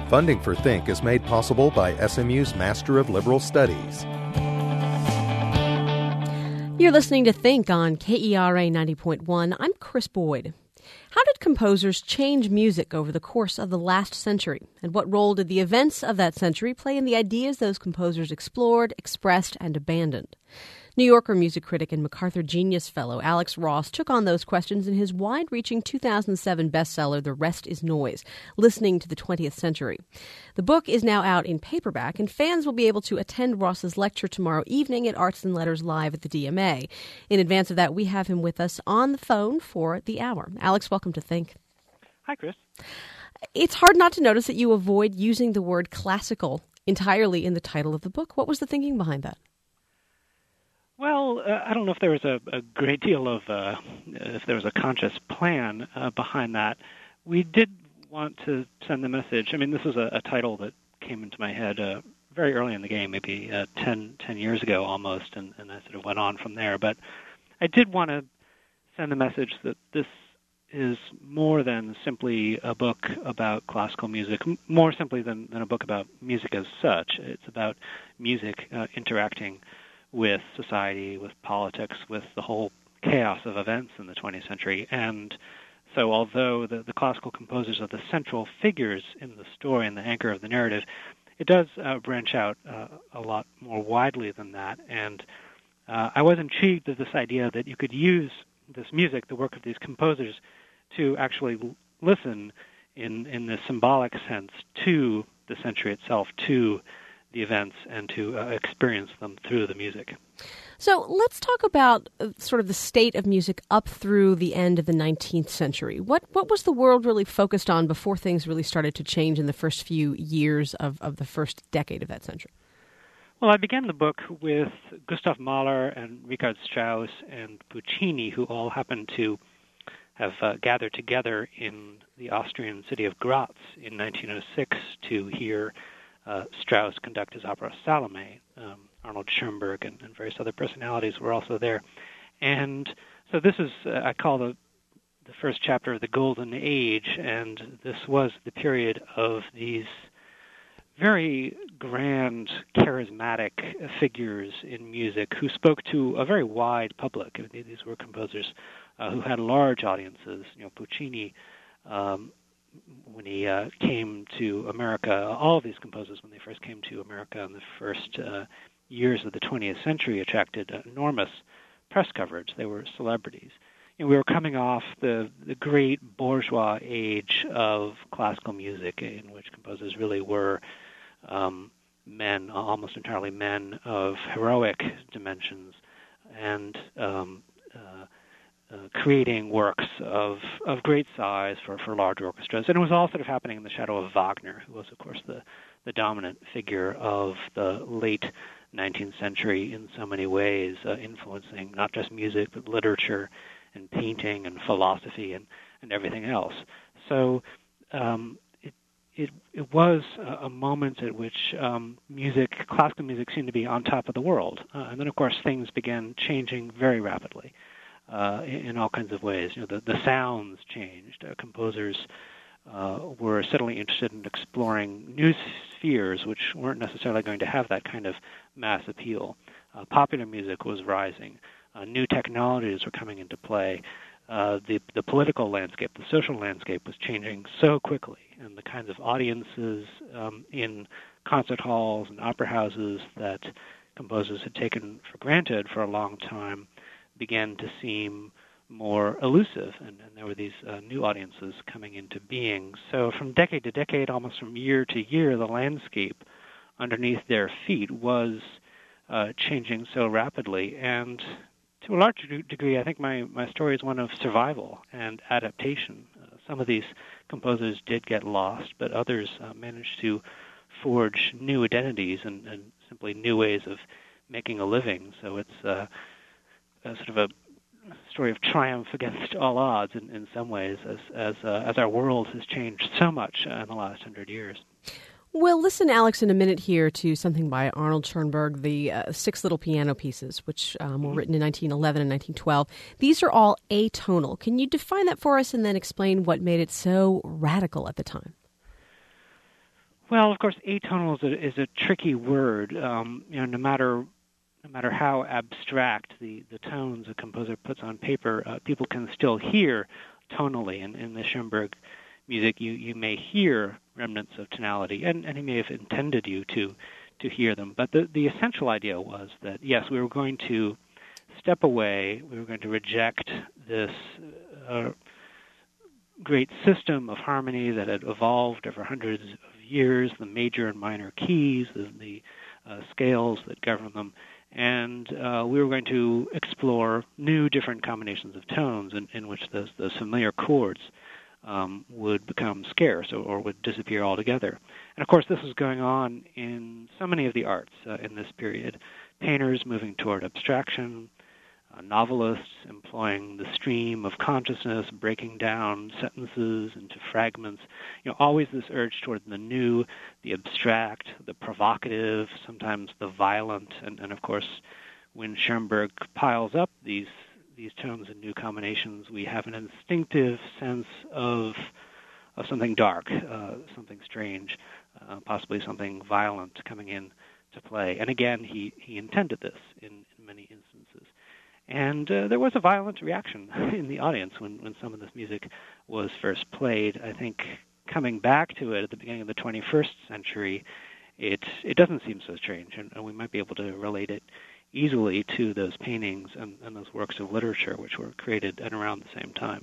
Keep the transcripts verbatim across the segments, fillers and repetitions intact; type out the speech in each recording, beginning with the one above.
Funding for Think is made possible by S M U's Master of Liberal Studies. You're listening to Think on K E R A ninety point one. I'm Chris Boyd. How did composers change music over the course of the last century? And what role did the events of that century play in the ideas those composers explored, expressed, and abandoned? New Yorker music critic and MacArthur Genius Fellow Alex Ross took on those questions in his wide-reaching two thousand seven bestseller, The Rest is Noise, Listening to the twentieth Century. The book is now out in paperback, and fans will be able to attend Ross's lecture tomorrow evening at Arts and Letters Live at the D M A. In advance of that, we have him with us on the phone for the hour. Alex, welcome to Think. Hi, Chris. It's hard not to notice that you avoid using the word classical entirely in the title of the book. What was the thinking behind that? Well, uh, I don't know if there was a, a great deal of, uh, if there was a conscious plan uh, behind that. We did want to send the message. I mean, this was a, a title that came into my head uh, very early in the game, maybe uh, ten, ten years ago almost, and, and I sort of went on from there. But I did want to send the message that this is more than simply a book about classical music, more simply than, than a book about music as such. It's about music uh, interacting with society, with politics, with the whole chaos of events in the twentieth century. And so although the, the classical composers are the central figures in the story and the anchor of the narrative, it does uh, branch out uh, a lot more widely than that. And uh, I was intrigued at this idea that you could use this music, the work of these composers, to actually l- listen in, in the symbolic sense to the century itself, to the events, and to uh, experience them through the music. So let's talk about uh, sort of the state of music up through the end of the nineteenth century. What what was the world really focused on before things really started to change in the first few years of, of the first decade of that century? Well, I began the book with Gustav Mahler and Richard Strauss and Puccini, who all happened to have uh, gathered together in the Austrian city of Graz in nineteen oh six to hear Uh, Strauss conduct his opera Salome. Um, Arnold Schoenberg and, and various other personalities were also there. And so this is, uh, I call the, the first chapter of the Golden Age, and this was the period of these very grand, charismatic figures in music who spoke to a very wide public. I mean, these were composers uh, who had large audiences. You know, Puccini, um, when he uh, came to America, all of these composers, when they first came to America in the first uh, years of the twentieth century, attracted enormous press coverage. They were celebrities. And we were coming off the, the great bourgeois age of classical music, in which composers really were um, men, almost entirely men of heroic dimensions, and um, uh, Uh, creating works of, of great size for, for large orchestras. And it was all sort of happening in the shadow of Wagner, who was, of course, the, the dominant figure of the late nineteenth century in so many ways, uh, influencing not just music, but literature and painting and philosophy and, and everything else. So um, it, it, it was a, a moment at which um, music, classical music, seemed to be on top of the world. Uh, and then, of course, things began changing very rapidly. Uh, in, in all kinds of ways. You know, the, the sounds changed. Uh, composers uh, were suddenly interested in exploring new spheres which weren't necessarily going to have that kind of mass appeal. Uh, popular music was rising. Uh, new technologies were coming into play. Uh, the, the political landscape, the social landscape was changing so quickly, and the kinds of audiences um, in concert halls and opera houses that composers had taken for granted for a long time began to seem more elusive, and, and there were these uh, new audiences coming into being. So from decade to decade, almost from year to year, the landscape underneath their feet was uh, changing so rapidly. And to a large degree, I think my, my story is one of survival and adaptation. Uh, some of these composers did get lost, but others uh, managed to forge new identities and, and simply new ways of making a living. So it's uh, a sort of a story of triumph against all odds in, in some ways, as as uh, as our world has changed so much uh, in the last hundred years. We'll listen, Alex, in a minute here to something by Arnold Schoenberg, the uh, Six Little Piano Pieces, which um, were mm-hmm. written in nineteen eleven and nineteen twelve. These are all atonal. Can you define that for us and then explain what made it so radical at the time? Well, of course, atonal is a, is a tricky word. Um, you know, no matter no matter how abstract the, the tones a composer puts on paper, uh, people can still hear tonally. And in the Schoenberg music, you, you may hear remnants of tonality, and, and he may have intended you to to hear them. But the, the essential idea was that, yes, we were going to step away, we were going to reject this uh, great system of harmony that had evolved over hundreds of years, the major and minor keys, the, the uh, scales that govern them, and uh, we were going to explore new different combinations of tones in, in which those, those familiar chords um, would become scarce or, or would disappear altogether. And of course, this was going on in so many of the arts uh, in this period. Painters moving toward abstraction, Uh, novelists employing the stream of consciousness, breaking down sentences into fragments. You know, always this urge toward the new, the abstract, the provocative, sometimes the violent, and, and of course, when Schoenberg piles up these these tones and new combinations, we have an instinctive sense of of something dark, uh, something strange, uh, possibly something violent coming in to play. And again, he, he intended this in, in many instances. And uh, there was a violent reaction in the audience when, when some of this music was first played. I think coming back to it at the beginning of the twenty-first century, it it doesn't seem so strange, and, and we might be able to relate it easily to those paintings and, and those works of literature which were created at around the same time.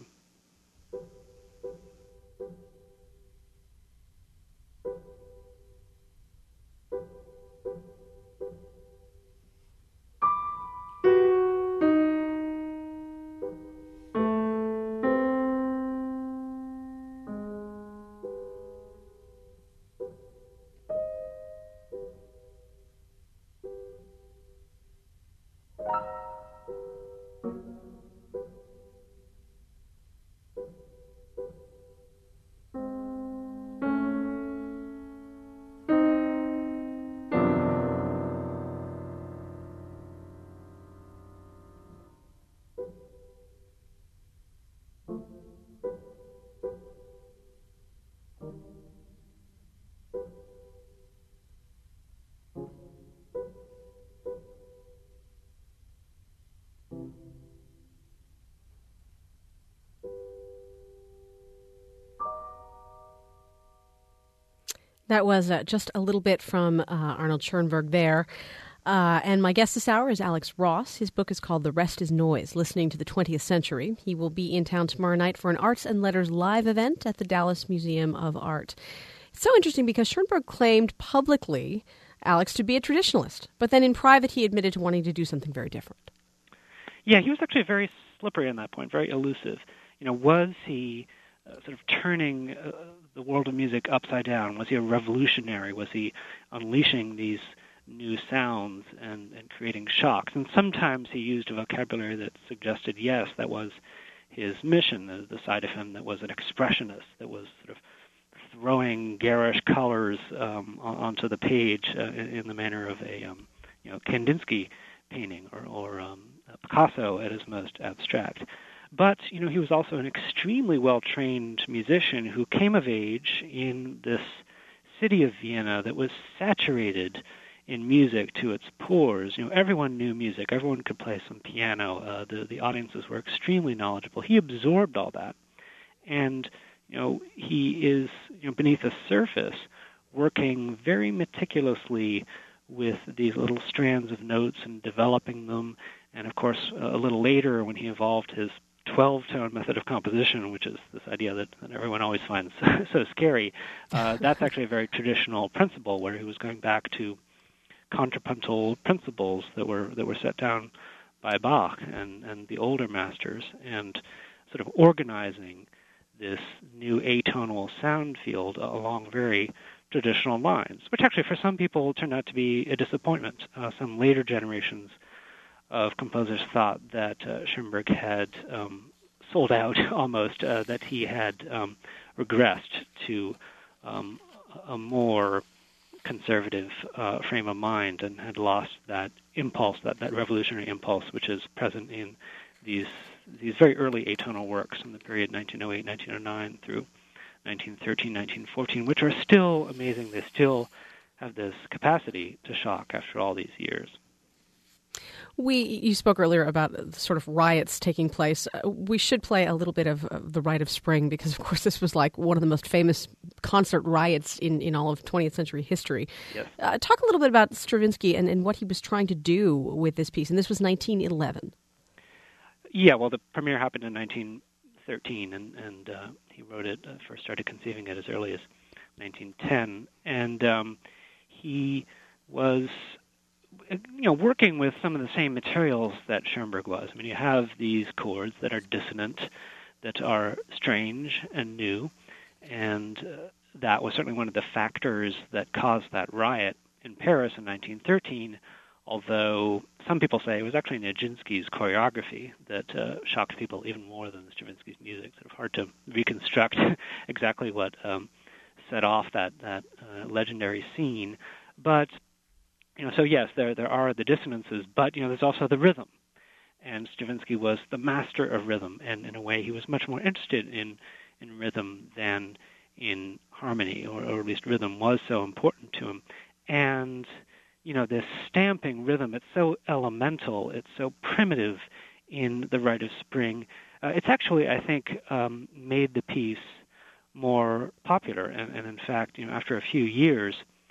That was uh, just a little bit from uh, Arnold Schoenberg there. Uh, and my guest this hour is Alex Ross. His book is called The Rest is Noise, Listening to the twentieth Century. He will be in town tomorrow night for an Arts and Letters live event at the Dallas Museum of Art. It's so interesting because Schoenberg claimed publicly, Alex, to be a traditionalist. But then in private, he admitted to wanting to do something very different. Yeah, he was actually very slippery on that point, very elusive. You know, was he uh, sort of turning uh, the world of music upside down? Was he a revolutionary? Was he unleashing these new sounds and, and creating shocks? And sometimes he used a vocabulary that suggested, yes, that was his mission, the, the side of him that was an expressionist, that was sort of throwing garish colors um, onto the page uh, in, in the manner of a um, you know Kandinsky painting or, or um, Picasso at his most abstract. But, you know, he was also an extremely well-trained musician who came of age in this city of Vienna that was saturated in music to its pores. You know, everyone knew music. Everyone could play some piano. Uh, the, the audiences were extremely knowledgeable. He absorbed all that. And, you know, he is, you know, beneath the surface working very meticulously with these little strands of notes and developing them. And, of course, a little later when he evolved his twelve-tone method of composition, which is this idea that, that everyone always finds so scary, uh, that's actually a very traditional principle where he was going back to contrapuntal principles that were that were set down by Bach and, and the older masters, and sort of organizing this new atonal sound field along very traditional lines, which actually for some people turned out to be a disappointment. Uh, some later generations of composers thought that uh, Schoenberg had um, sold out almost, uh, that he had um, regressed to um, a more conservative uh, frame of mind and had lost that impulse, that, that revolutionary impulse, which is present in these these very early atonal works in the period nineteen oh eight, nineteen oh nine through nineteen thirteen, nineteen fourteen, which are still amazing. They still have this capacity to shock after all these years. We, you spoke earlier about the sort of riots taking place. Uh, we should play a little bit of uh, The Rite of Spring because, of course, this was like one of the most famous concert riots in, in all of twentieth century history. Yes. Uh, talk a little bit about Stravinsky and, and what he was trying to do with this piece. And this was nineteen eleven. Yeah, well, the premiere happened in nineteen thirteen, and, and uh, he wrote it, uh, first started conceiving it as early as nineteen ten. And um, he was... you know, working with some of the same materials that Schoenberg was. I mean, you have these chords that are dissonant, that are strange and new, and uh, that was certainly one of the factors that caused that riot in Paris in nineteen thirteen, although some people say it was actually Nijinsky's choreography that uh, shocked people even more than Stravinsky's music. It's sort of hard to reconstruct exactly what um, set off that, that uh, legendary scene. But You know, so yes, there there are the dissonances, but you know, there's also the rhythm. And Stravinsky was the master of rhythm, and in a way, he was much more interested in in rhythm than in harmony, or, or at least rhythm was so important to him. And you know, this stamping rhythm, it's so elemental, it's so primitive in The Rite of Spring. Uh, it's actually, I think, um, made the piece more popular, and, and in fact, you know, after a few years.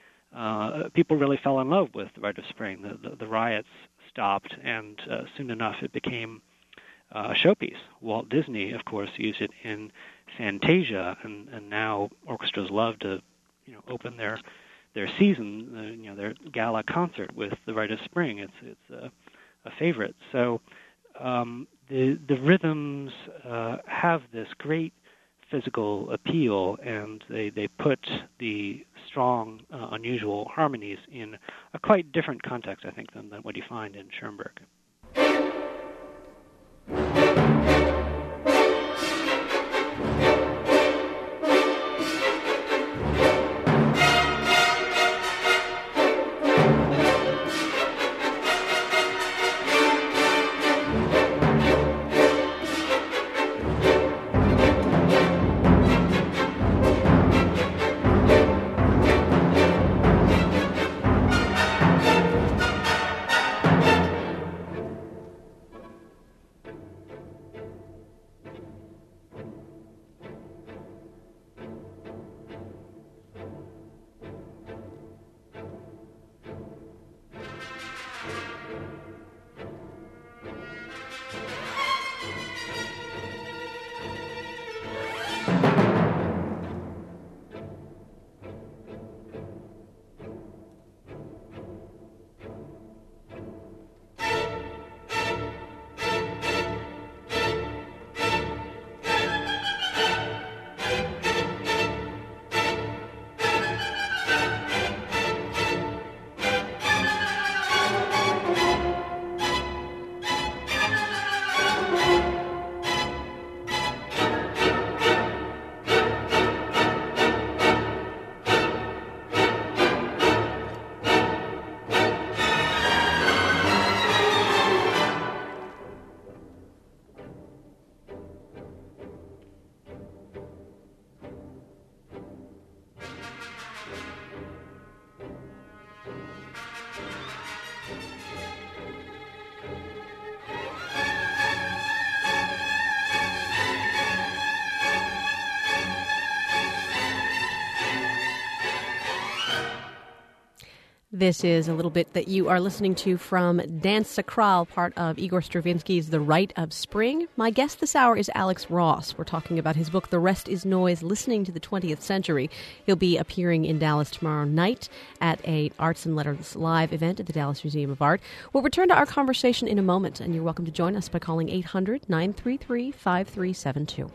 Uh, people really fell in love with The Rite of Spring. The, the, the riots stopped, and uh, soon enough it became uh, a showpiece. Walt Disney, of course, used it in Fantasia, and, and now orchestras love to, you know, open their their season, uh, you know, their gala concert with The Rite of Spring. It's it's a, a favorite. So um, the the rhythms uh, have this great physical appeal, and they, they put the strong, uh, unusual harmonies in a quite different context, I think, than, than what you find in Schoenberg. This is a little bit that you are listening to from Danse Sacrale, part of Igor Stravinsky's The Rite of Spring. My guest this hour is Alex Ross. We're talking about his book, The Rest is Noise, Listening to the twentieth Century. He'll be appearing in Dallas tomorrow night at a Arts and Letters Live event at the Dallas Museum of Art. We'll return to our conversation in a moment, and you're welcome to join us by calling eight hundred, nine three three, five three seven two.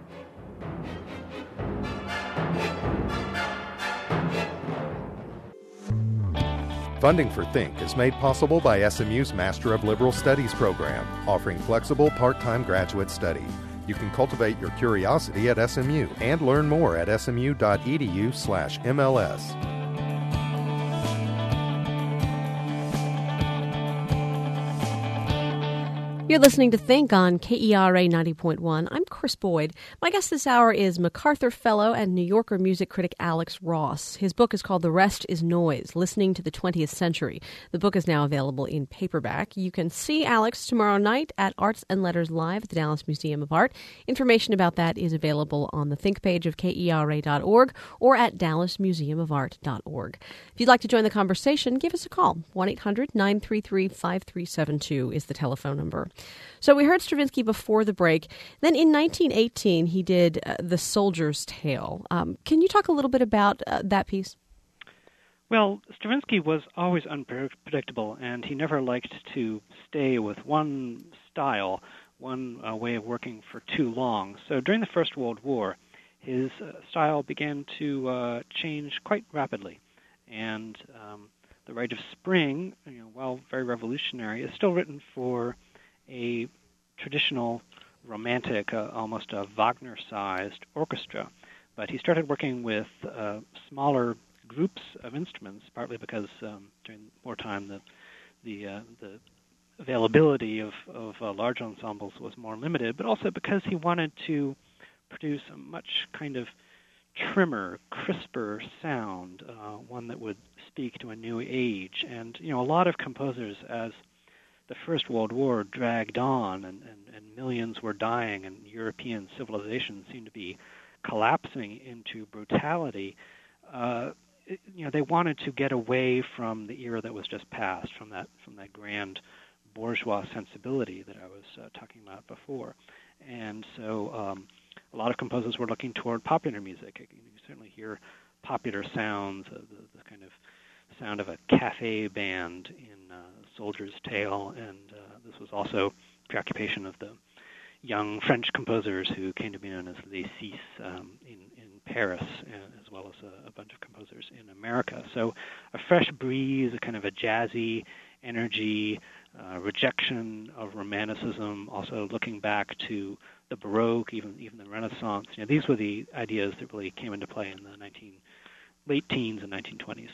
Funding for Think is made possible by S M U's Master of Liberal Studies program, offering flexible part-time graduate study. You can cultivate your curiosity at S M U and learn more at smu.edu slash MLS. You're listening to Think on K E R A ninety point one. I'm Chris Boyd. My guest this hour is MacArthur Fellow and New Yorker music critic Alex Ross. His book is called The Rest is Noise, Listening to the twentieth Century. The book is now available in paperback. You can see Alex tomorrow night at Arts and Letters Live at the Dallas Museum of Art. Information about that is available on the Think page of K E R A dot org or at dallas museum of art dot org. If you'd like to join the conversation, give us a call. one eight hundred nine three three five three seven two is the telephone number. So we heard Stravinsky before the break. Then in nineteen eighteen, he did uh, The Soldier's Tale. Um, can you talk a little bit about uh, that piece? Well, Stravinsky was always unpredictable, and he never liked to stay with one style, one uh, way of working for too long. So during the First World War, his uh, style began to uh, change quite rapidly. And um, The Rite of Spring, you know, while very revolutionary, is still written for a traditional romantic, uh, almost a Wagner-sized orchestra. But he started working with uh, smaller groups of instruments, partly because um, during wartime the the, uh, the availability of, of uh, large ensembles was more limited, but also because he wanted to produce a much kind of trimmer, crisper sound, uh, one that would speak to a new age. And, you know, a lot of composers, as the First World War dragged on and, and, and millions were dying and European civilization seemed to be collapsing into brutality, uh, it, you know, they wanted to get away from the era that was just past, from that from that grand bourgeois sensibility that I was uh, talking about before. And so um, a lot of composers were looking toward popular music. You can certainly hear popular sounds, uh, the, the kind of sound of a cafe band in uh, Soldier's Tale, and uh, this was also preoccupation of the young French composers who came to be known as Les Six um, in, in Paris, uh, as well as a, a bunch of composers in America. So a fresh breeze, a kind of a jazzy energy, uh, rejection of Romanticism, also looking back to the Baroque, even even the Renaissance. You know, these were the ideas that really came into play in the nineteen late teens and nineteen twenties.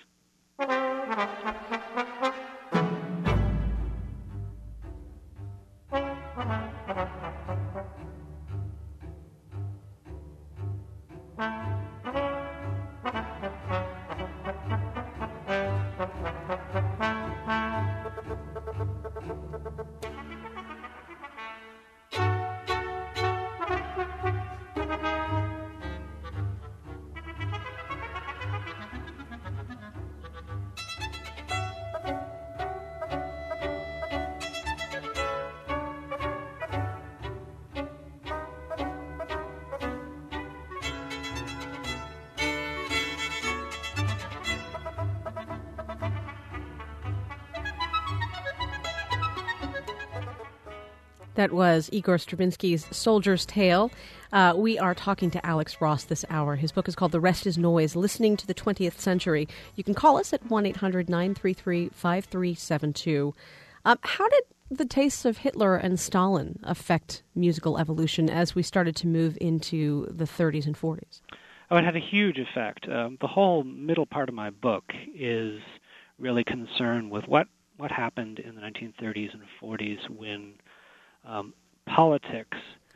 That was Igor Stravinsky's Soldier's Tale. Uh, we are talking to Alex Ross this hour. His book is called The Rest is Noise, Listening to the twentieth Century. You can call us at one eight hundred nine three three five three seven two. Um, how did the tastes of Hitler and Stalin affect musical evolution as we started to move into the thirties and forties? Oh, it had a huge effect. Um, the whole middle part of my book is really concerned with what, what happened in the nineteen thirties and forties when Um, politics,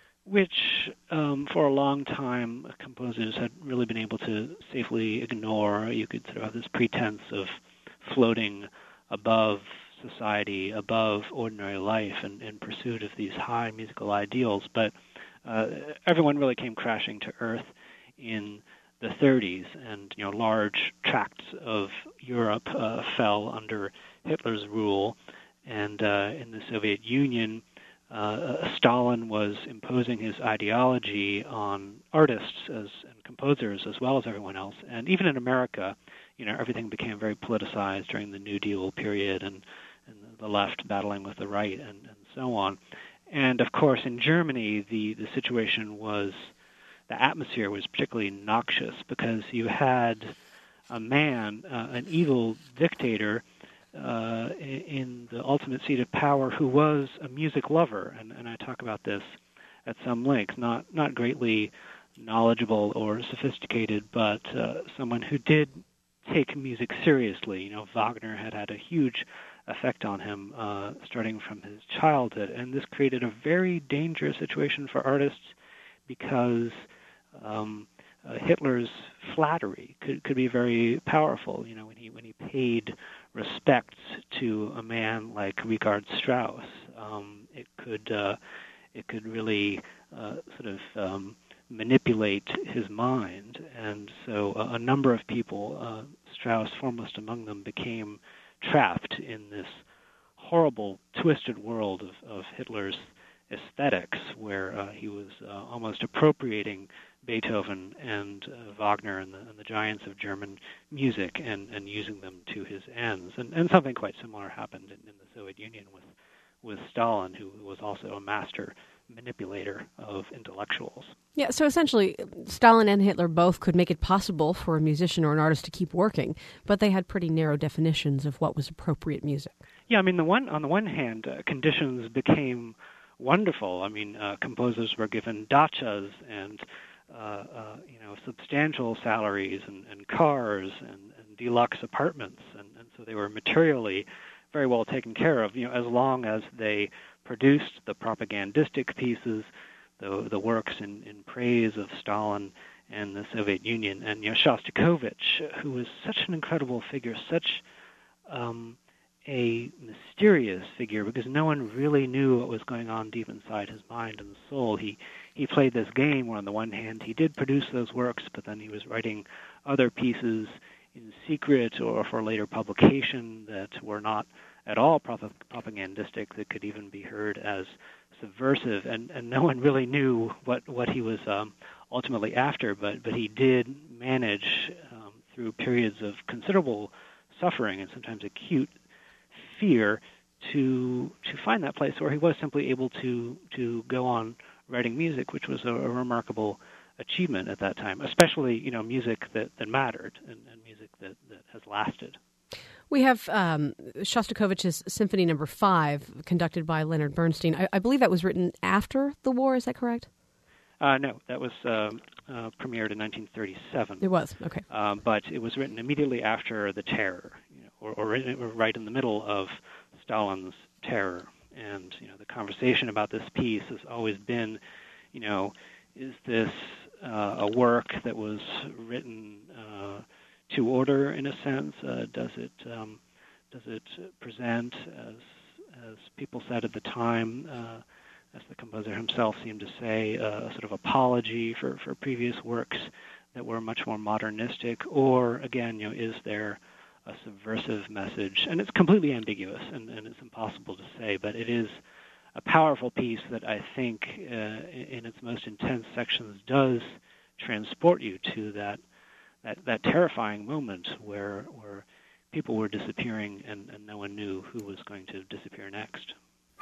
which um, for a long time composers had really been able to safely ignore. You could sort of have this pretense of floating above society, above ordinary life, and in pursuit of these high musical ideals. But uh, everyone really came crashing to earth in the thirties, and you know, large tracts of Europe uh, fell under Hitler's rule, and uh, in the Soviet Union, Uh, Stalin was imposing his ideology on artists as, and composers as well as everyone else. And even in America, you know, everything became very politicized during the New Deal period, and, and the left battling with the right, and, and so on. And of course, in Germany, the, the situation was, the atmosphere was particularly noxious because you had a man, uh, an evil dictator, Uh, in the ultimate seat of power, who was a music lover, and, and I talk about this at some length, not not greatly knowledgeable or sophisticated, but uh, someone who did take music seriously. You know, Wagner had had a huge effect on him, uh, starting from his childhood. And this created a very dangerous situation for artists because um, uh, Hitler's flattery could, could be very powerful. You know, when he when he paid respect to a man like Richard Strauss, um, it could uh, it could really uh, sort of um, manipulate his mind, and so a, a number of people, uh, Strauss foremost among them, became trapped in this horrible, twisted world of, of Hitler's aesthetics, where uh, he was uh, almost appropriating Beethoven and uh, Wagner and the, and the giants of German music and, and using them to his ends. And, and something quite similar happened in, in the Soviet Union with, with Stalin, who was also a master manipulator of intellectuals. Yeah, so essentially, Stalin and Hitler both could make it possible for a musician or an artist to keep working, but they had pretty narrow definitions of what was appropriate music. Yeah, I mean, the one on the one hand, uh, conditions became wonderful. I mean, uh, composers were given dachas and uh, uh, you know substantial salaries and, and cars and, and deluxe apartments, and, and so they were materially very well taken care of. You know, as long as they produced the propagandistic pieces, the the works in, in praise of Stalin and the Soviet Union. And you know, Shostakovich, who was such an incredible figure, such um, a mysterious figure, because no one really knew what was going on deep inside his mind and soul. He he played this game where, on the one hand, he did produce those works, but then he was writing other pieces in secret or for later publication that were not at all prop- propagandistic, that could even be heard as subversive, and, and no one really knew what, what he was um, ultimately after, but, but he did manage, um, through periods of considerable suffering and sometimes acute fear, to to find that place where he was simply able to, to go on writing music, which was a, a remarkable achievement at that time, especially, you know, music that, that mattered and, and music that, that has lasted. We have um, Shostakovich's Symphony Number Five, conducted by Leonard Bernstein. I, I believe that was written after the war. Is that correct? Uh, no, that was uh, uh, premiered in nineteen thirty-seven. It was, okay. Um, but it was written immediately after the terror, you know, or, or, or right in the middle of Stalin's terror. And you know, the conversation about this piece has always been, you know, is this uh, a work that was written Uh, to order, in a sense? Uh, does it um, does it present, as as people said at the time, uh, as the composer himself seemed to say, uh, a sort of apology for, for previous works that were much more modernistic? Or again, you know, is there a subversive message? And it's completely ambiguous, and, and it's impossible to say. But it is a powerful piece that I think, uh, in its most intense sections, does transport you to that. That, that terrifying moment where where people were disappearing and, and no one knew who was going to disappear next.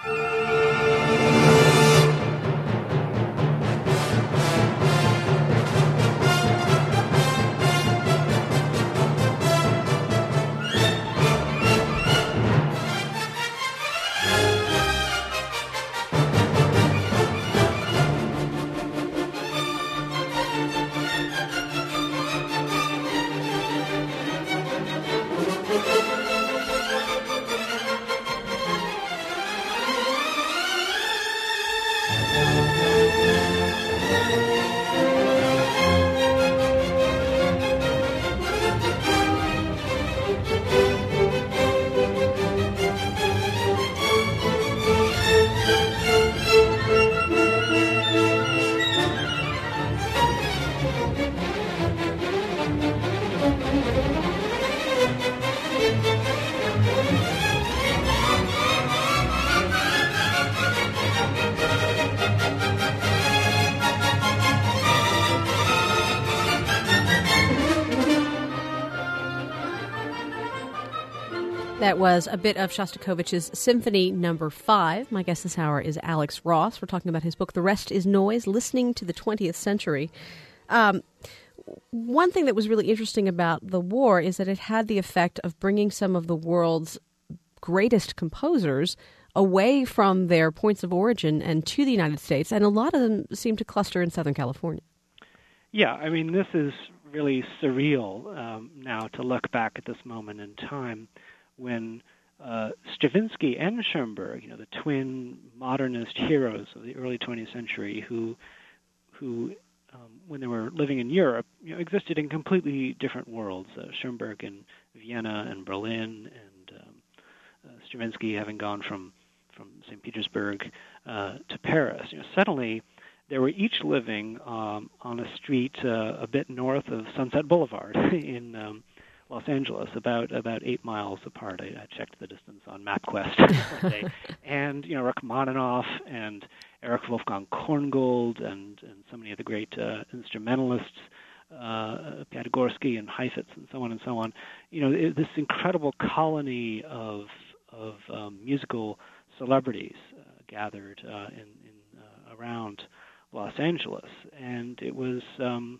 That was a bit of Shostakovich's Symphony Number Five. My guest this hour is Alex Ross. We're talking about his book, The Rest is Noise, Listening to the twentieth Century. Um, one thing that was really interesting about the war is that it had the effect of bringing some of the world's greatest composers away from their points of origin and to the United States, and a lot of them seem to cluster in Southern California. Yeah, I mean, this is really surreal um, now to look back at this moment in time when uh, Stravinsky and Schoenberg, you know, the twin modernist heroes of the early twentieth century, who, who, um, when they were living in Europe, you know, existed in completely different worlds. Uh, Schoenberg in Vienna and Berlin, and um, uh, Stravinsky having gone from from Saint Petersburg uh, to Paris. You know, suddenly they were each living um, on a street uh, a bit north of Sunset Boulevard in um, Los Angeles, about about eight miles apart. I, I checked the distance on MapQuest one day, and you know, Rachmaninoff and Erich Wolfgang Korngold and and so many of the great uh, instrumentalists, uh, Piatigorsky and Heifetz and so on and so on. You know, it, this incredible colony of of um, musical celebrities uh, gathered uh, in, in uh, around Los Angeles, and it was um,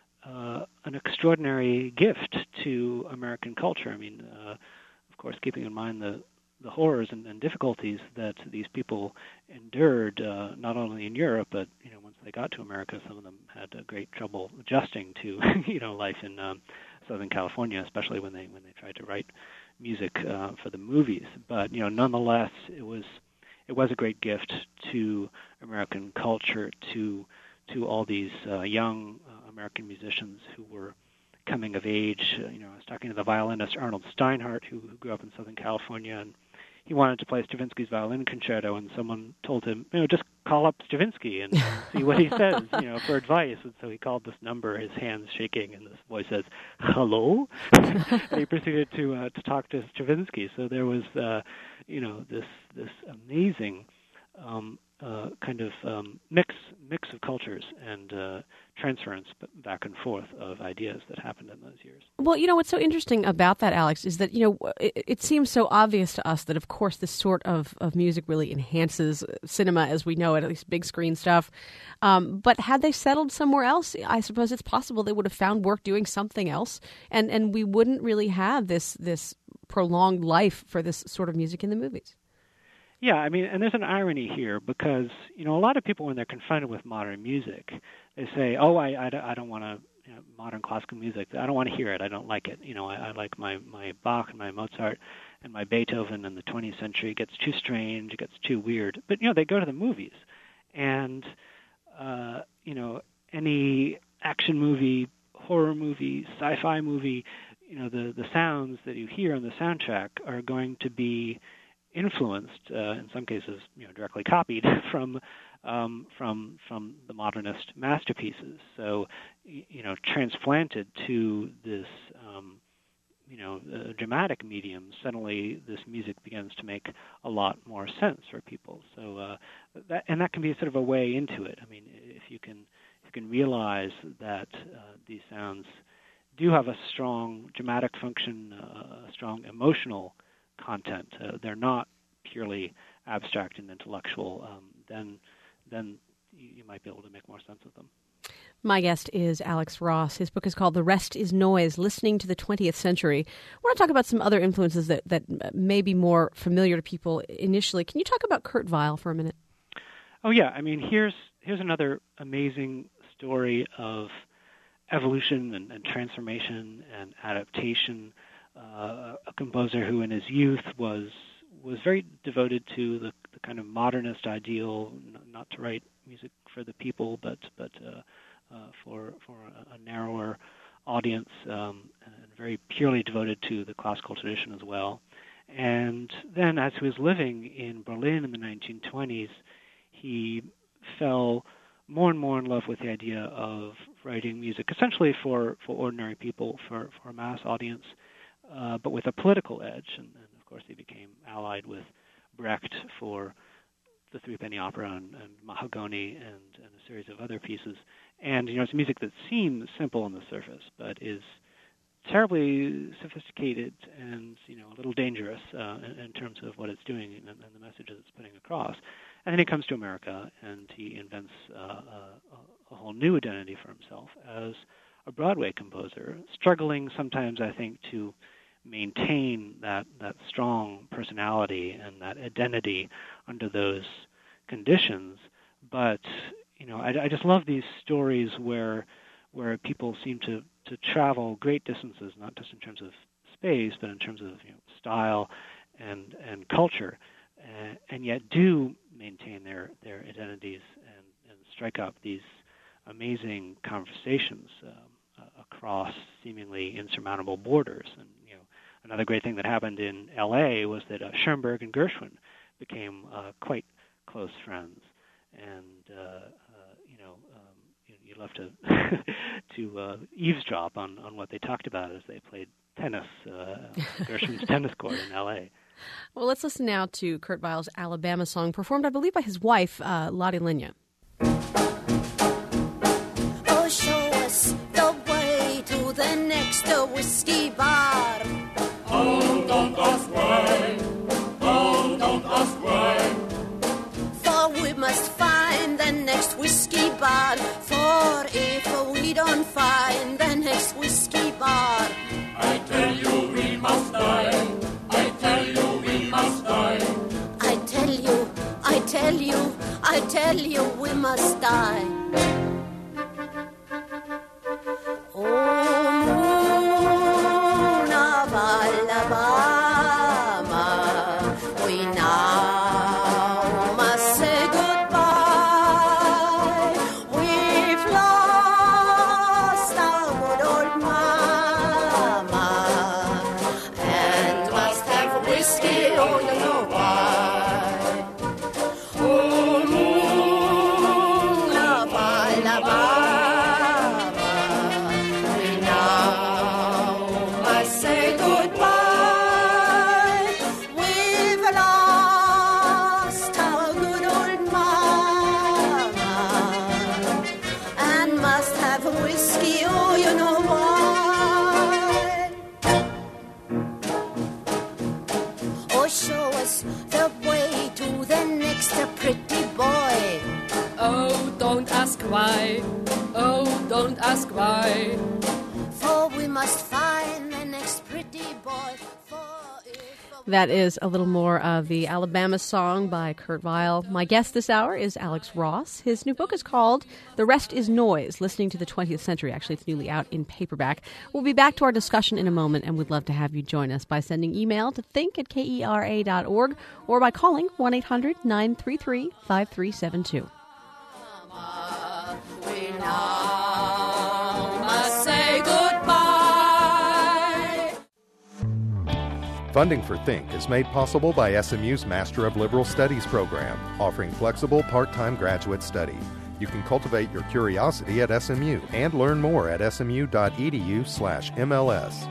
uh, an extraordinary gift to American culture. I mean, uh, of course, keeping in mind the the horrors and, and difficulties that these people endured, uh, not only in Europe, but you know, once they got to America, some of them had uh, great trouble adjusting to you know, life in um, Southern California, especially when they when they tried to write music uh, for the movies. But you know, nonetheless, it was it was a great gift to American culture, to to all these uh, young uh, American musicians who were coming of age. Uh, you know, I was talking to the violinist Arnold Steinhardt, who, who grew up in Southern California, and he wanted to play Stravinsky's violin concerto, and someone told him, you know, just call up Stravinsky and, and see what he says, you know, for advice. And so he called this number, his hands shaking, and this voice says, "Hello," and he proceeded to uh, to talk to Stravinsky. So there was, uh, you know, this this amazing um, uh, kind of um, mix mix of cultures and uh, transference back and forth of ideas that happened in those years. Well, you know, what's so interesting about that, Alex, is that, you know, it, it seems so obvious to us that, of course, this sort of, of music really enhances cinema as we know it, at least big screen stuff. Um, but had they settled somewhere else, I suppose it's possible they would have found work doing something else, and, and we wouldn't really have this this prolonged life for this sort of music in the movies. Yeah, I mean, and there's an irony here because, you know, a lot of people, when they're confronted with modern music, they say, oh, I, I, I don't want to, you know, modern classical music, I don't want to hear it, I don't like it. You know, I, I like my, my Bach and my Mozart and my Beethoven in the twentieth century. It gets too strange, it gets too weird. But, you know, they go to the movies. And, uh, you know, any action movie, horror movie, sci-fi movie, you know, the, the sounds that you hear on the soundtrack are going to be influenced, uh, in some cases, you know, directly copied from um, from from the modernist masterpieces. So, you know, transplanted to this, um, you know, uh, dramatic medium, suddenly this music begins to make a lot more sense for people. So, uh, that and that can be sort of a way into it. I mean, if you can if you can realize that uh, these sounds do have a strong dramatic function, uh, a strong emotional content, uh, they're not purely abstract and intellectual, um, then then you, you might be able to make more sense of them. My guest is Alex Ross. His book is called The Rest is Noise, Listening to the twentieth Century. I want to talk about some other influences that, that may be more familiar to people initially. Can you talk about Kurt Weill for a minute? Oh, yeah. I mean, here's here's another amazing story of evolution and, and transformation and adaptation. Uh, a composer who in his youth was was very devoted to the, the kind of modernist ideal, not to write music for the people, but but uh, uh, for for a, a narrower audience, um, and very purely devoted to the classical tradition as well. And then, as he was living in Berlin in the nineteen twenties, he fell more and more in love with the idea of writing music, essentially for, for ordinary people, for, for a mass audience, uh, but with a political edge. And, and of course, he became allied with Brecht for the Three Penny Opera and, and Mahagoni and, and a series of other pieces. And, you know, it's music that seems simple on the surface, but is terribly sophisticated and, you know, a little dangerous uh, in, in terms of what it's doing and, and the messages it's putting across. And then he comes to America and he invents uh, a, a whole new identity for himself as a Broadway composer, struggling sometimes, I think, to maintain that, that strong personality and that identity under those conditions. But, you know, I, I just love these stories where where people seem to, to travel great distances, not just in terms of space, but in terms of, you know, style and and culture, uh, and yet do maintain their, their identities and, and strike up these amazing conversations um, uh, across seemingly insurmountable borders. And you know, another great thing that happened in L A was that uh, Schoenberg and Gershwin became uh, quite close friends, and uh, uh, you know, um, you, you'd love to to uh, eavesdrop on, on what they talked about as they played tennis, uh, Gershwin's tennis court in L A. Well, let's listen now to Kurt Weill's Alabama song, performed, I believe, by his wife, uh, Lottie Lenya. Oh, show us the way to the next whiskey bar. Oh, don't ask why. Oh, don't ask why. For we must find the next whiskey bar. For if we don't find the next whiskey bar, I tell you we must die. I tell you we must die. I tell you, I tell you, I tell you we must die. Oh, moon of Alabama, we now must say goodbye. We've lost our good old mama and must have whiskey, oh, you know why. Oh, moon of Alabama, we now must say goodbye. We've lost our good old mama and must have whiskey, oh, you know why. Oh, show us the way to the next pretty boy. Oh, don't ask why. Oh, don't ask why. For we must find the next pretty boy. For if That is a little more of the Alabama song by Kurt Weill. My guest this hour is Alex Ross. His new book is called The Rest is Noise, Listening to the twentieth Century. Actually, it's newly out in paperback. We'll be back to our discussion in a moment, and we'd love to have you join us by sending email to think at K E R A dot org or by calling one eight hundred nine three three five three seven two. we now must say goodbye. Funding for Think is made possible by S M U's Master of Liberal Studies program, offering flexible part-time graduate study. You can cultivate your curiosity at S M U and learn more at smu.edu slash MLS.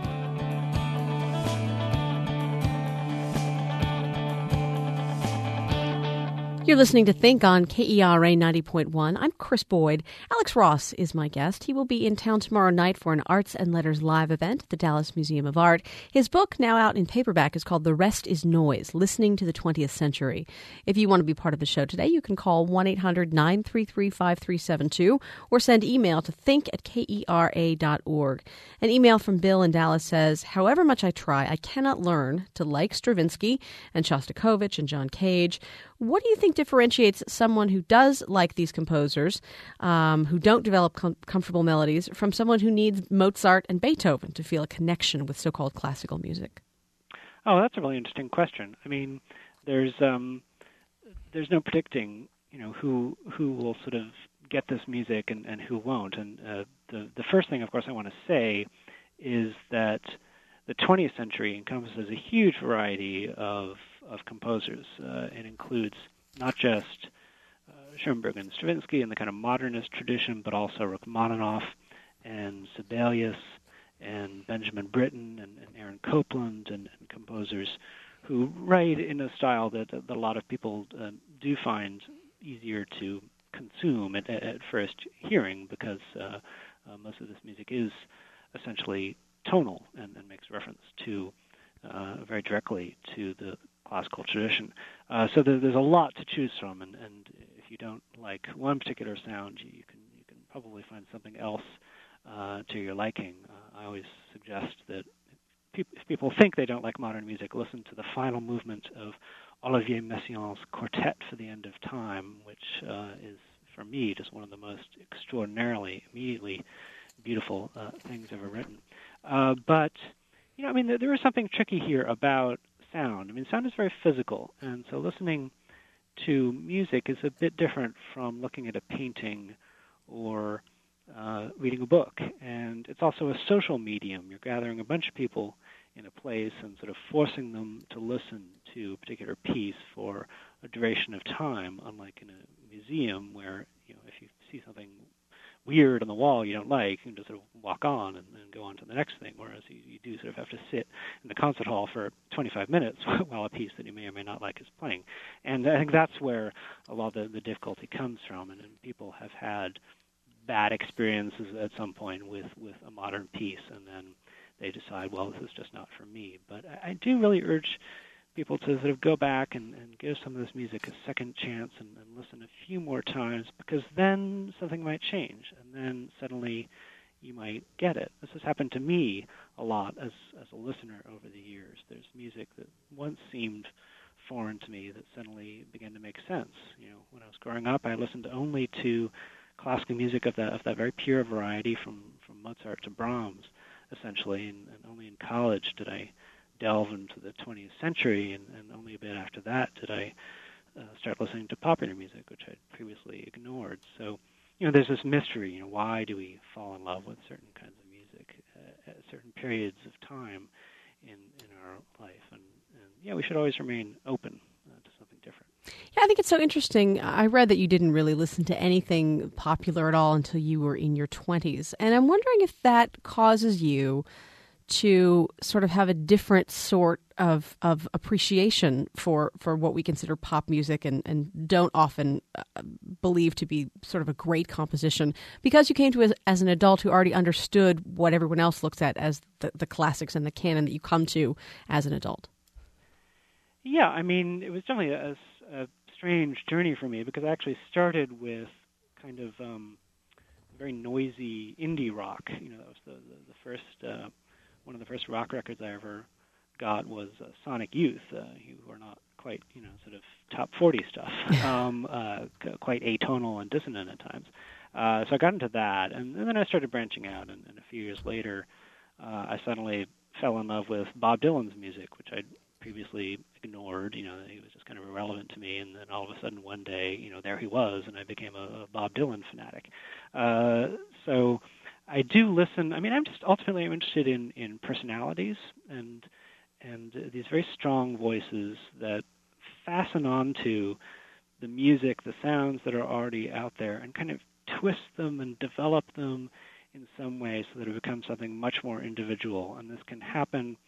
You're listening to Think on K E R A ninety point one. I'm Chris Boyd. Alex Ross is my guest. He will be in town tomorrow night for an Arts and Letters live event at the Dallas Museum of Art. His book, now out in paperback, is called The Rest is Noise, Listening to the twentieth Century. If you want to be part of the show today, you can call one eight hundred nine three three five three seven two or send email to think at K E R A dot org. An email from Bill in Dallas says, however much I try, I cannot learn to like Stravinsky and Shostakovich and John Cage. What do you think differentiates someone who does like these composers, um, who don't develop com- comfortable melodies, from someone who needs Mozart and Beethoven to feel a connection with so-called classical music? Oh, that's a really interesting question. I mean, there's um, there's no predicting, you know, who who will sort of get this music and, and who won't. And uh, the the first thing, of course, I want to say is that the twentieth century encompasses a huge variety of of composers. Uh, it includes not just uh, Schoenberg and Stravinsky and the kind of modernist tradition, but also Rachmaninoff and Sibelius and Benjamin Britten and, and Aaron Copland and, and composers who write in a style that, that a lot of people uh, do find easier to consume at, at first hearing, because uh, uh, most of this music is essentially tonal and, and makes reference to uh, very directly to the classical tradition. Uh, so there, there's a lot to choose from, and, and if you don't like one particular sound, you, you can you can probably find something else uh, to your liking. Uh, I always suggest that pe- if people think they don't like modern music, listen to the final movement of Olivier Messiaen's Quartet for the End of Time, which uh, is, for me, just one of the most extraordinarily, immediately beautiful uh, things ever written. Uh, but, you know, I mean, there, there is something tricky here about sound. I mean, sound is very physical, and so listening to music is a bit different from looking at a painting or uh, reading a book. And it's also a social medium. You're gathering a bunch of people in a place and sort of forcing them to listen to a particular piece for a duration of time, unlike in a museum where, you know, if you see something weird on the wall you don't like, you can just sort of walk on and, and go on to the next thing, whereas you, you do sort of have to sit in the concert hall for twenty-five minutes while a piece that you may or may not like is playing. And I think that's where a lot of the, the difficulty comes from, and, and people have had bad experiences at some point with, with a modern piece, and then they decide, well, this is just not for me. But I, I do really urge people to sort of go back and, and give some of this music a second chance and, and listen a few more times, because then something might change, and then suddenly you might get it. This has happened to me a lot as, as a listener over the years. There's music that once seemed foreign to me that suddenly began to make sense. You know, when I was growing up, I listened only to classical music of that of that very pure variety, from, from Mozart to Brahms, essentially, and, and only in college did I delve into the twentieth century, and, and only a bit after that did I uh, start listening to popular music, which I'd previously ignored. So, you know, there's this mystery. You know, why do we fall in love with certain kinds of music uh, at certain periods of time in in our life? And, and yeah, we should always remain open uh, to something different. Yeah, I think it's so interesting. I read that you didn't really listen to anything popular at all until you were in your twenties, and I'm wondering if that causes you to sort of have a different sort of, of appreciation for, for what we consider pop music and, and don't often uh, believe to be sort of a great composition, because you came to it as, as an adult who already understood what everyone else looks at as the, the classics and the canon that you come to as an adult. Yeah, I mean, it was definitely a, a strange journey for me, because I actually started with kind of um, very noisy indie rock. You know, that was the, the, the first... Uh, One of the first rock records I ever got was uh, Sonic Youth, uh, who are not quite, you know, sort of top forty stuff, um, uh, quite atonal and dissonant at times. Uh, so I got into that, and, and then I started branching out, and, and a few years later, uh, I suddenly fell in love with Bob Dylan's music, which I'd previously ignored. You know, he was just kind of irrelevant to me, and then all of a sudden one day, you know, there he was, and I became a, a Bob Dylan fanatic. Uh, so... I do listen. I mean, I'm just ultimately I'm interested in, in personalities and and uh, these very strong voices that fasten onto the music, the sounds that are already out there, and kind of twist them and develop them in some way so that it becomes something much more individual. And this can happen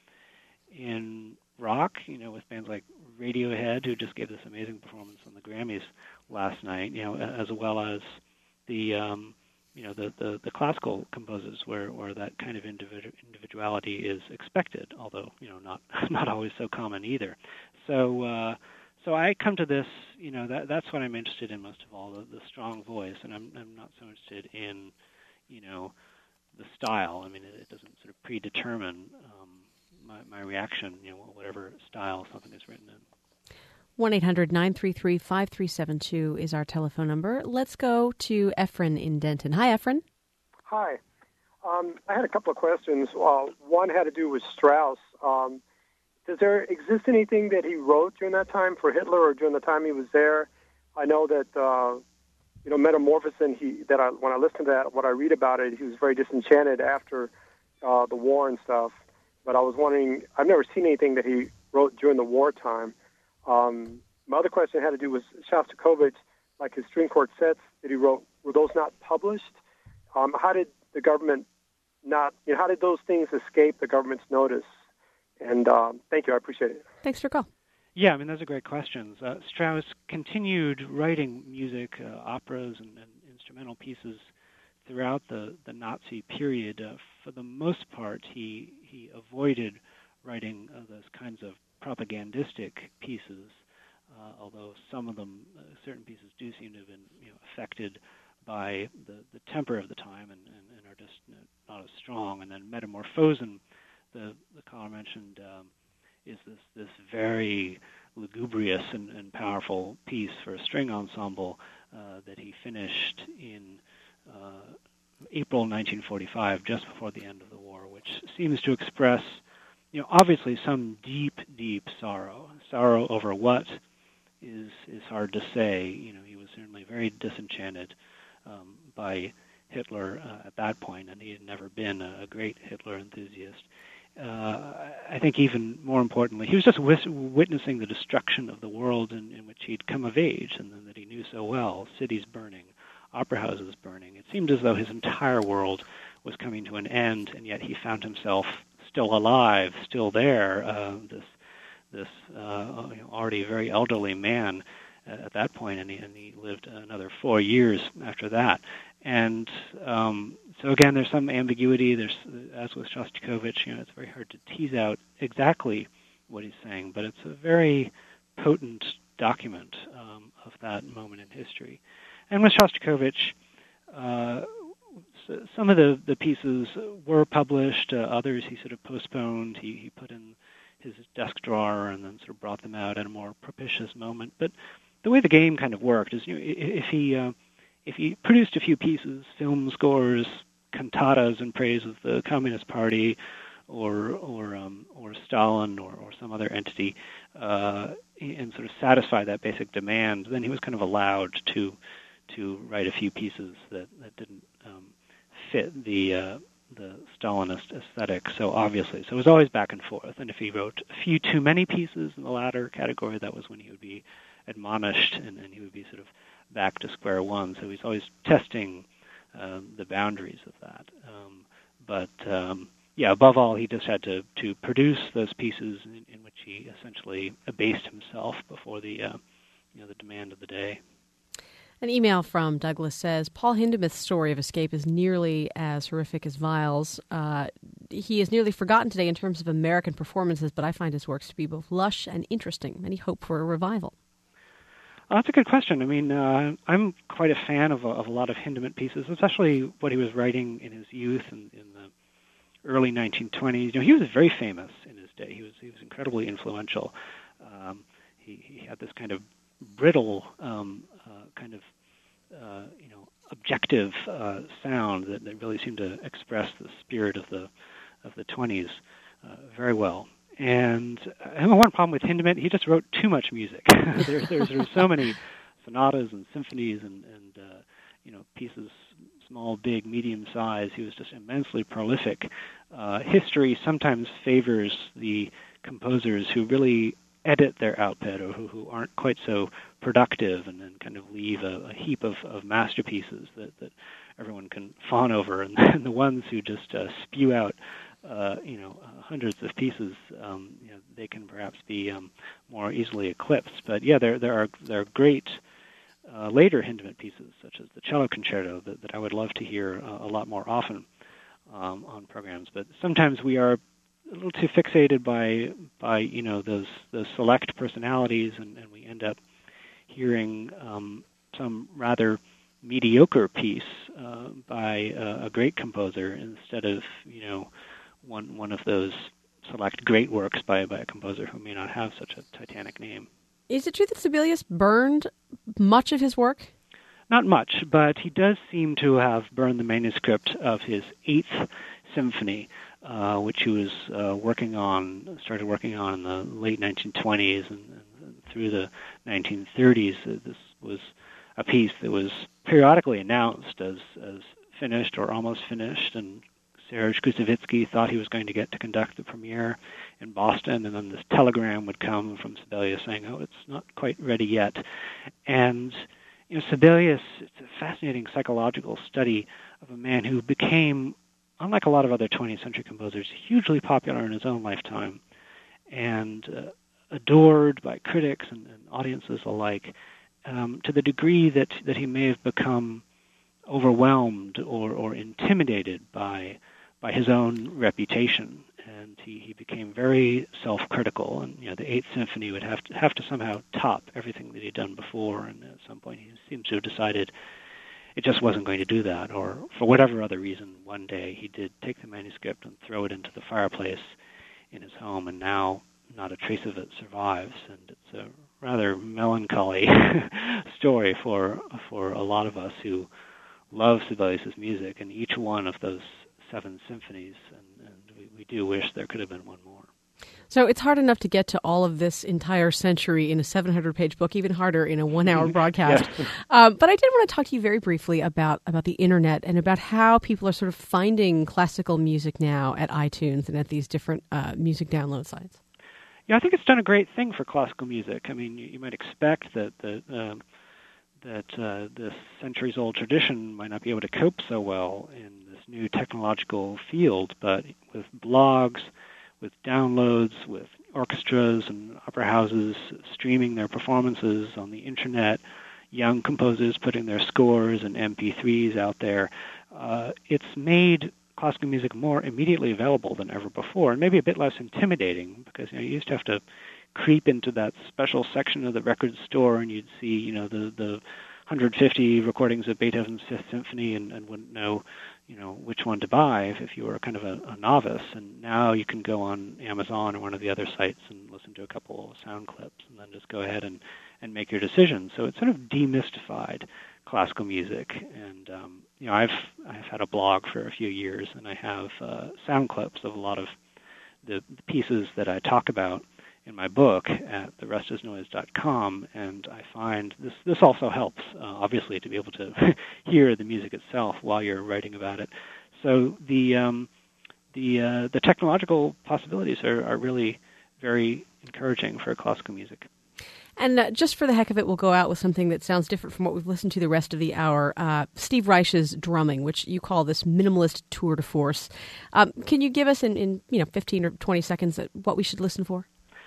in rock, you know, with bands like Radiohead, who just gave this amazing performance on the Grammys last night, you know, as well as the um, you know, the, the, the classical composers where, where that kind of individu- individuality is expected, although, you know, not not always so common either. So uh, so I come to this, you know, that that's what I'm interested in most of all, the, the strong voice, and I'm I'm not so interested in, you know, the style. I mean, it, it doesn't sort of predetermine um, my, my reaction, you know, whatever style something is written in. one eight hundred nine three three five three seven two is our telephone number. Let's go to Efren in Denton. Hi, Efren. Hi. Um, I had a couple of questions. Uh, one had to do with Strauss. Um, does there exist anything that he wrote during that time for Hitler or during the time he was there? I know that, uh, you know, Metamorphosis, he, that I, when I listen to that, what I read about it, he was very disenchanted after uh, the war and stuff. But I was wondering, I've never seen anything that he wrote during the wartime. Um, my other question had to do with Shostakovich, like his string quartets that he wrote, were those not published? Um, how did the government not, you know, how did those things escape the government's notice? And um, thank you, I appreciate it. Thanks for your call. Yeah, I mean, those are great questions. Uh, Strauss continued writing music, uh, operas, and, and instrumental pieces throughout the, the Nazi period. Uh, for the most part, he, he avoided writing uh, those kinds of propagandistic pieces, uh, although some of them, uh, certain pieces do seem to have been, you know, affected by the, the temper of the time and, and, and are just you know, not as strong. And then Metamorphosen, the, the caller mentioned, um, is this, this very lugubrious and, and powerful piece for a string ensemble uh, that he finished in uh, April nineteen forty-five, just before the end of the war, which seems to express you know, obviously some deep, deep sorrow. Sorrow over what is is hard to say. You know, he was certainly very disenchanted um, by Hitler uh, at that point, and he had never been a, a great Hitler enthusiast. Uh, I think even more importantly, he was just wis- witnessing the destruction of the world in, in which he'd come of age and then that he knew so well, cities burning, opera houses burning. It seemed as though his entire world was coming to an end, and yet he found himself still alive, still there, uh, this this uh, you know, already very elderly man at that point, and he, and he lived another four years after that. And um, so again, there's some ambiguity. There's, as with Shostakovich, you know, it's very hard to tease out exactly what he's saying, but it's a very potent document um, of that moment in history. And with Shostakovich, uh, some of the, the pieces were published. Uh, others he sort of postponed. He, he put in his desk drawer and then sort of brought them out at a more propitious moment. But the way the game kind of worked is, you know, if he uh, if he produced a few pieces, film scores, cantatas in praise of the Communist Party, or or um, or Stalin, or, or some other entity, uh, and sort of satisfy that basic demand, then he was kind of allowed to to write a few pieces that, that didn't um, fit the uh, the Stalinist aesthetic so obviously. So it was always back and forth. And if he wrote a few too many pieces in the latter category, that was when he would be admonished, and, and he would be sort of back to square one. So he's always testing um, the boundaries of that. Um, but um, yeah, above all, he just had to, to produce those pieces in, in which he essentially abased himself before the uh, you know the demand of the day. An email from Douglas says, Paul Hindemith's story of escape is nearly as horrific as Weil's. Uh, he is nearly forgotten today in terms of American performances, but I find his works to be both lush and interesting. Any hope for a revival? Well, that's a good question. I mean, uh, I'm quite a fan of a, of a lot of Hindemith pieces, especially what he was writing in his youth and in the early nineteen twenties. You know, he was very famous in his day. He was he was incredibly influential. Um, he, he had this kind of brittle, um, uh, kind of, uh, you know, objective uh, sound that, that really seemed to express the spirit of the of the twenties uh, very well. And I have one problem with Hindemith. He just wrote too much music. there's, there's there's so many sonatas and symphonies and and uh, you know pieces, small, big, medium size. He was just immensely prolific. Uh, history sometimes favors the composers who really edit their output, or who, who aren't quite so productive, and then kind of leave a, a heap of, of masterpieces that, that everyone can fawn over, and, and the ones who just uh, spew out, uh, you know, uh, hundreds of pieces, um, you know, they can perhaps be um, more easily eclipsed. But yeah, there there are there are great uh, later Hindemith pieces, such as the Cello Concerto, that, that I would love to hear uh, a lot more often um, on programs. But sometimes we are a little too fixated by by you know those those select personalities, and, and we end up hearing um, some rather mediocre piece uh, by uh, a great composer instead of you know one one of those select great works by by a composer who may not have such a titanic name. Is it true that Sibelius burned much of his work? Not much, but he does seem to have burned the manuscript of his Eighth Symphony, Uh, which he was uh, working on, started working on in the late nineteen twenties and, and through the nineteen thirties. Uh, this was a piece that was periodically announced as, as finished or almost finished, and Serge Koussevitzky thought he was going to get to conduct the premiere in Boston, and then this telegram would come from Sibelius saying, oh, it's not quite ready yet. And you know, Sibelius, it's a fascinating psychological study of a man who became, unlike a lot of other twentieth century composers, hugely popular in his own lifetime and uh, adored by critics and, and audiences alike, um, to the degree that, that he may have become overwhelmed or, or intimidated by by his own reputation. And he, he became very self-critical, and you know the Eighth Symphony would have to, have to somehow top everything that he'd done before, and at some point he seems to have decided it just wasn't going to do that, or for whatever other reason, one day he did take the manuscript and throw it into the fireplace in his home, and now not a trace of it survives, and it's a rather melancholy story for for a lot of us who love Sibelius' music, and each one of those seven symphonies, and, and we, we do wish there could have been one more. So it's hard enough to get to all of this entire century in a seven hundred page book, even harder in a one-hour broadcast. Yes. Um, but I did want to talk to you very briefly about, about the internet and about how people are sort of finding classical music now at iTunes and at these different uh, music download sites. Yeah, I think it's done a great thing for classical music. I mean, you, you might expect that the um, that uh, this centuries-old tradition might not be able to cope so well in this new technological field, but with blogs, with downloads, with orchestras and opera houses streaming their performances on the internet, young composers putting their scores and M P threes out there, uh, it's made classical music more immediately available than ever before, and maybe a bit less intimidating, because you know, you used to have to creep into that special section of the record store and you'd see, you know, the, the one hundred fifty recordings of Beethoven's Fifth Symphony and, and wouldn't know, you know, which one to buy if, if you were kind of a, a novice. And now you can go on Amazon or one of the other sites and listen to a couple of sound clips and then just go ahead and, and make your decision. So it's sort of demystified classical music. And, um, you know, I've, I've had a blog for a few years, and I have uh, sound clips of a lot of the pieces that I talk about in my book at the rest is noise dot com, and I find this this also helps, uh, obviously, to be able to hear the music itself while you're writing about it. So the um, the uh, the technological possibilities are, are really very encouraging for classical music. And uh, just for the heck of it, we'll go out with something that sounds different from what we've listened to the rest of the hour. Uh, Steve Reich's drumming, which you call this minimalist tour de force. Um, can you give us in, in you know fifteen or twenty seconds what we should listen for?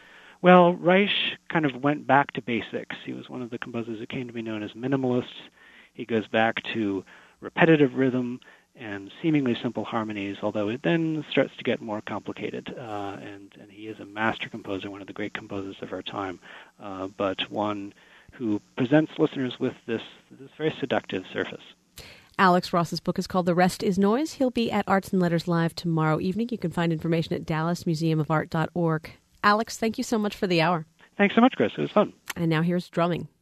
Well, Reich kind of went back to basics. He was one of the composers who came to be known as minimalists. He goes back to repetitive rhythm and seemingly simple harmonies, although it then starts to get more complicated. Uh, and, and he is a master composer, one of the great composers of our time, uh, but one who presents listeners with this, this very seductive surface. Alex Ross's book is called The Rest is Noise. He'll be at Arts and Letters Live tomorrow evening. You can find information at dallas museum of art dot org. Alex, thank you so much for the hour. Thanks so much, Chris. It was fun. And now here's drumming.